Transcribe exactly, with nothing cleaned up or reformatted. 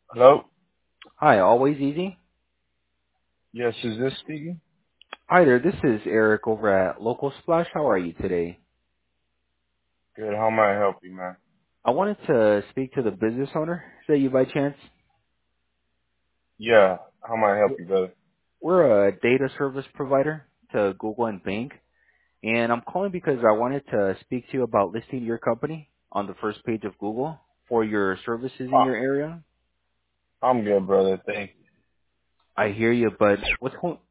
Hello? Hi, Always Easy. Yes, is this speaking? Hi there, this is Eric over at Local Splash. How are you today? Good. How may I help you, man? I wanted to speak to the business owner. Is that you by chance? Yeah. How may I help you, brother? We're a data service provider to Google and Bing, and I'm calling because I wanted to speak to you about listing your company on the first page of Google for your services in your Oh, area. I'm good, brother. Thank you. I hear you, but what's going